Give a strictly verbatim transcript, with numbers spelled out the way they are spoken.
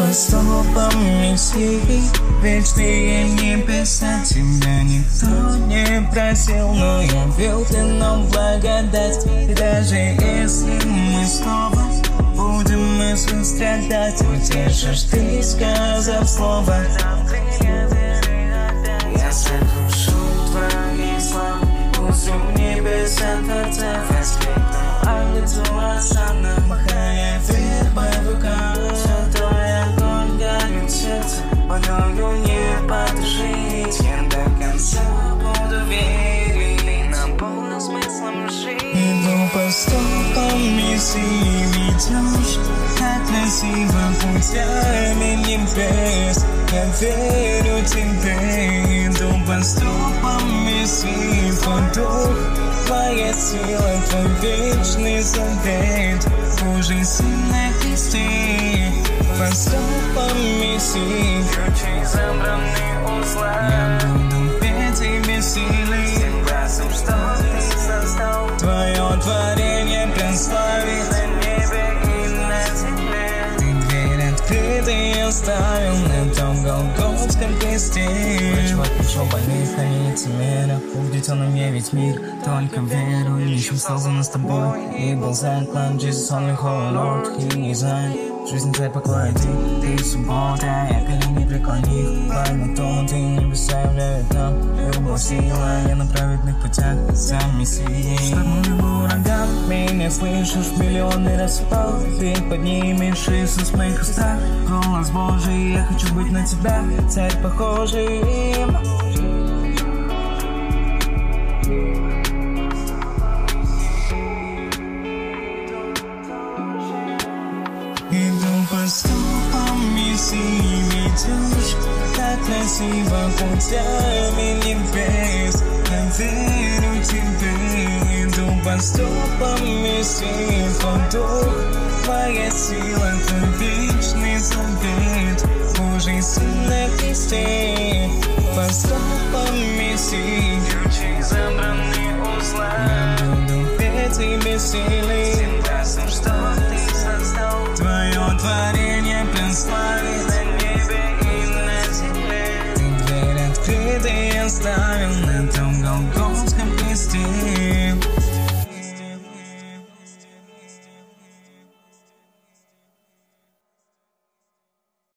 по стопам миссий, вечные небеса. Тебя никто не просил, но явил ты нам благодать. И даже если мы снова будем мысль страдать, утешишь ты, сказав слово. Я сокрушу твои слова, пусть в небеса Творца воскликну ангельцу Осанна, махая вербой в руках. Святой огонь горит сердце, подолгу не потушить. Я до конца буду верить, ты наполнен смыслом жизни. Иду по стопам миссии, ведешь так красиво путями небес. Я верю тебе, иду по стопам миссии, твой дух, твоя сила, твой вечный завет, Божий Сын на Христе. По стопам миссии, ключи забраны узла. Я буду петь и бессилий, всем глазом, что ты создал. Твое творение прославит на небе и на земле. Ты дверь открытой оставил на том Голгофском кресте. Врачевать пришел больных, хранить лицемера, убедительно мне весь мир, только веру ищем, создано с тобой. И был заклан, Jesus only holy Lord, He is I. Жизнь твоя покоя ты, ты суббота, я колени преклонив. Пойму, ты небеса являют нам, любовь, сила, я на праведных путях, сам Мессия. Шторму любой ураган, меня слышишь в миллионы раз впал. Ты поднимешь Иисус моих устах, голос Божий, я хочу быть на тебя, царь похожий. Иду по стопам миссии, ведешь так красиво путями небес. Я верю тебе, иду по стопам миссии, твой дух, твоя сила, твой вечный завет, Божий Сын на Христе. По стопам миссии, ключи забраны узла. Я буду петь и бессилий,